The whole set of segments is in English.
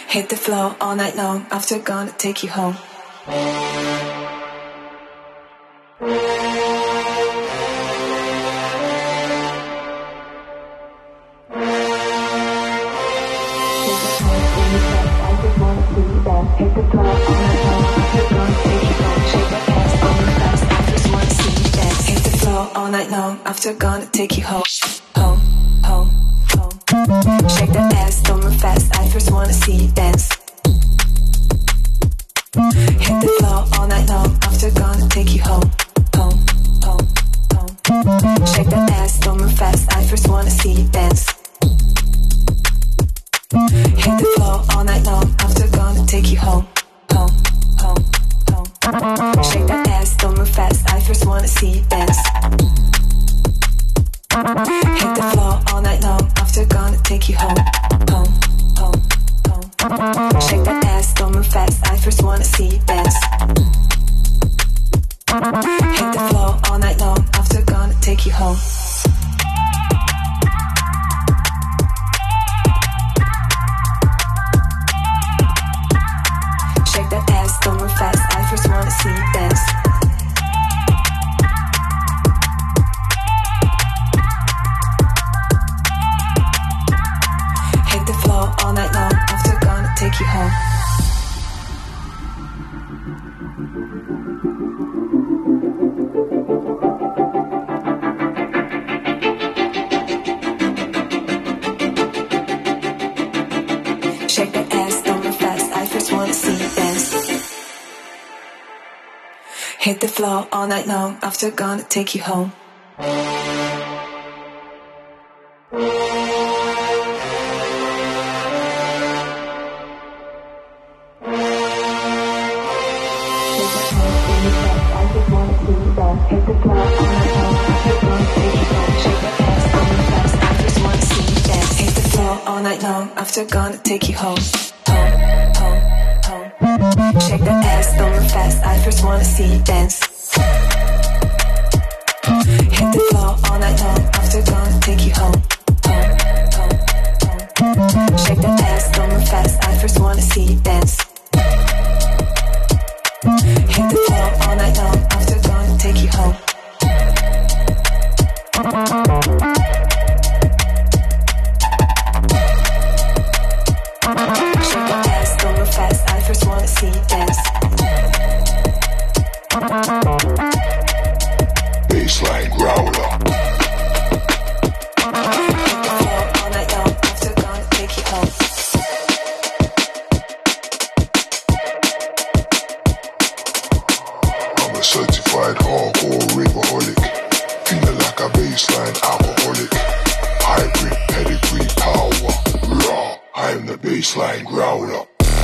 Hit the floor all night long. After gonna take you home. Hit the floor all night long. After gonna take you home. Shake that ass on me fast. I just wanna see you dance. Hit the floor all night long. After gonna take you home. Home, home, home. Shake that ass on me fast. I first wanna see you dance. Hit the floor all night long. After gonna take you home. Home, home, home. Shake that ass on me fast. I first wanna see you dance. Hit the floor all night long. After gonna take you home. Home, home, home. Shake that ass on me fast. I first wanna see you dance. Hit the floor all night long. After gonna take you home. Home, home, home. Shake that ass on me fast. I first wanna see you dance. Hit the floor all night long. After gonna take you home. Shake that ass on me fast. I first wanna see you dance. Hit the floor all night long. After gonna take you home. Shake that ass on me fast. I first wanna see you dance. Hit the floor all night long. After gonna take you home. Hit the floor all night long. After gonna take you home. Shake that ass on me fast. I first wanna see you dance. Hit the floor all night long. After gonna take you home. Home, home, home. Shake that ass on me fast. I first wanna see you dance. Hit the floor all night long. After gonna take you home. Home, home, home. Shake that ass on me fast. I first wanna see you dance. Hit the floor all night long. After gonna take you home. Shake that ass on me fast. I first wanna see you dance. Baseline growler. Hit the floor all night long. After gonna take you home. I'm a certified hardcore raveaholic. Feeling like a baseline alcoholic. Hybrid pedigree power. Raw. I'm the baseline growler.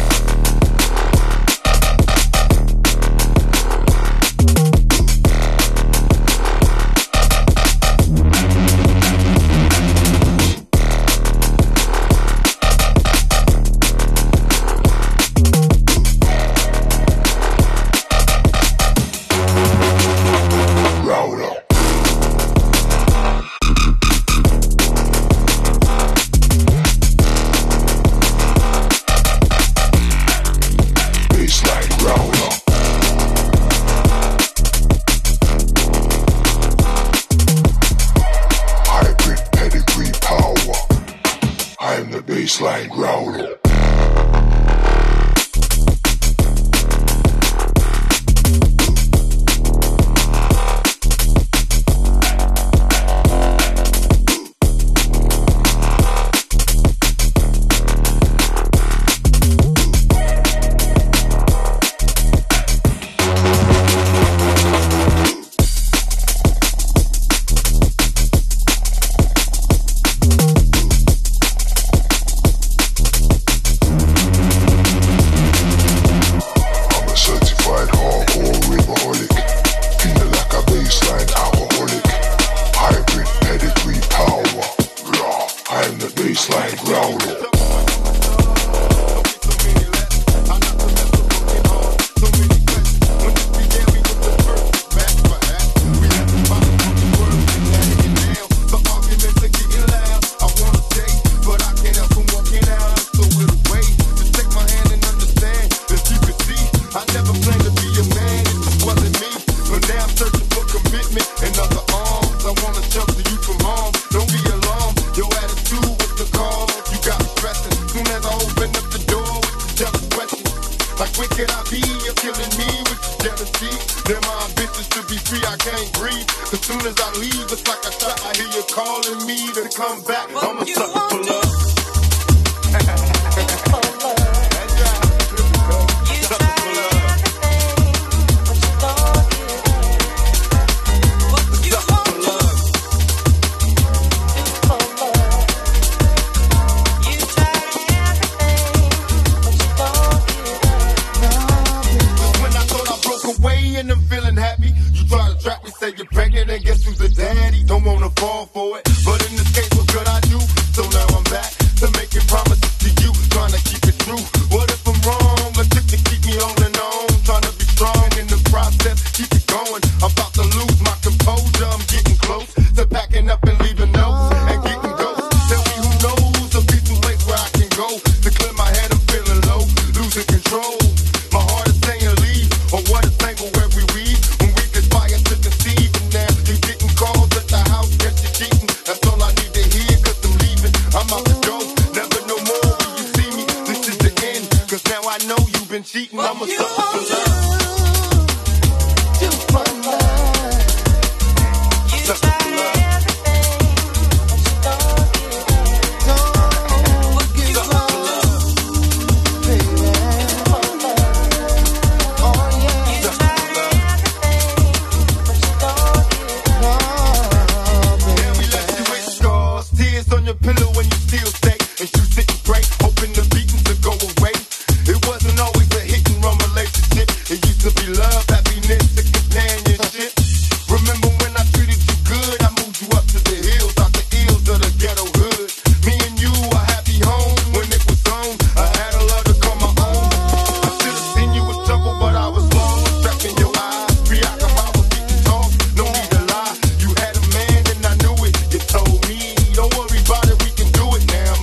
Baseline growler. Baseline growler. But I can't help from working out, so it'll wait. Just take my Then my ambitions to be free, I can't breathe. As soon as I leave, it's like a shot. I hear you calling me to come back. I'm a sucker for love. Say you're pregnant and guess who's the daddy? Don't wanna fall for it, but in this case, what could I do? So now I'm back to making promises to you, trying to keep it true. What if I'm wrong? A tip to keep me on and on, trying to be strong in the process, keep it going. I'm about to lose my composure, I'm getting close to packing up and leaving notes and getting ghosts. Tell me who knows a peaceful place where I can go to clear my head. I'm feeling low, losing control. My heart is saying leave, or what a tangle where we weave. Been cheating, I'm a sucker for love. Too for love. Sucker for love. Don't give up, baby. Oh yeah. Sucker for love. Then we left you with scars, tears on your pillow when you still stay, and you sit and pray, hoping the beatings to go away. It wasn't always a hit and run relationship. It used to be love, happiness, and companionship. Remember when I treated you good? I moved you up to the hills, out the ills of the ghetto hood. Me and you, a happy home when it was on. I had a love to call my own. I should have seen you with trouble, but I was lost. Trapped in your eyes, preoccupied with getting talk. No need to lie, you had a man and I knew it. You told me, don't worry about it, we can do it now.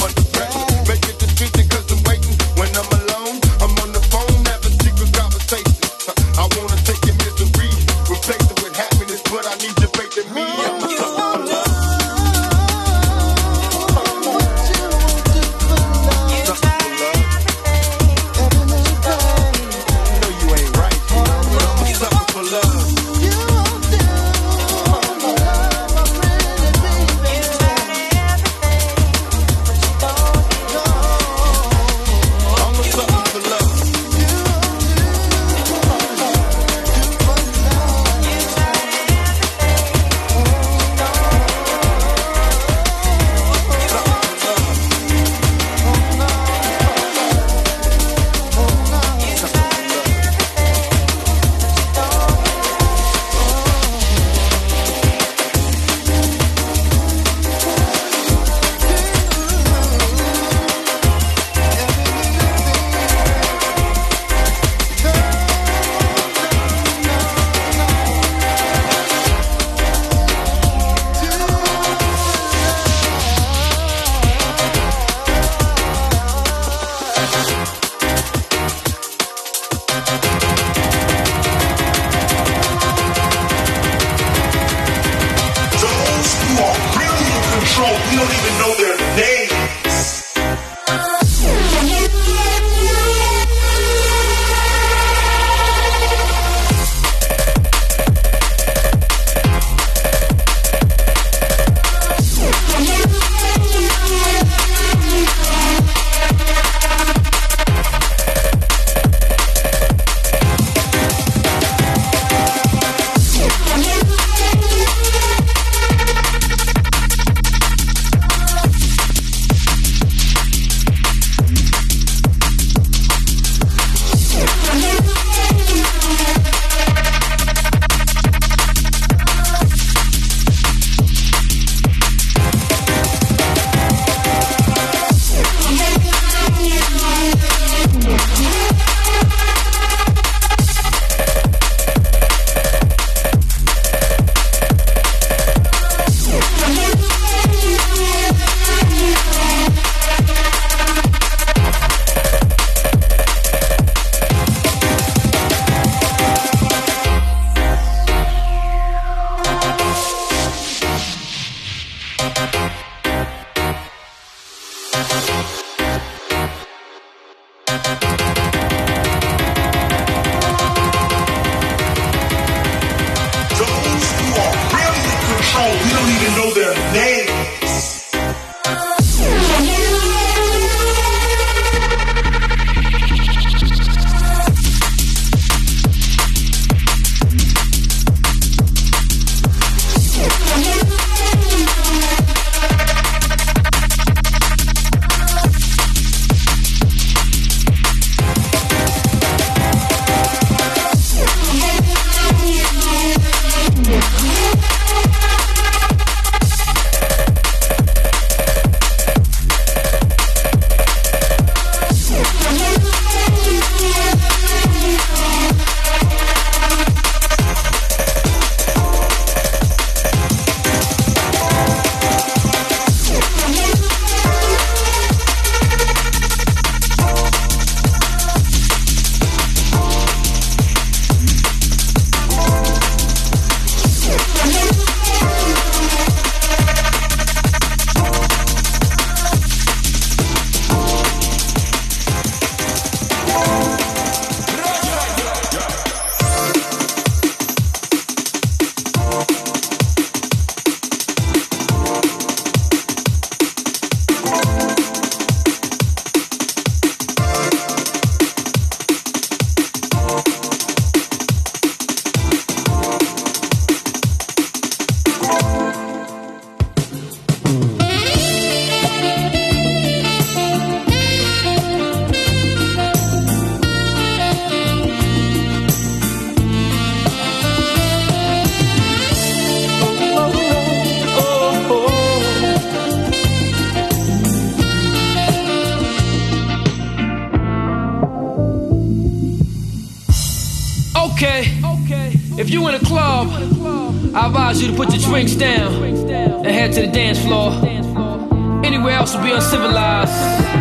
Okay, if you in a club, I advise you to put your drinks down and head to the dance floor. Anywhere else will be uncivilized.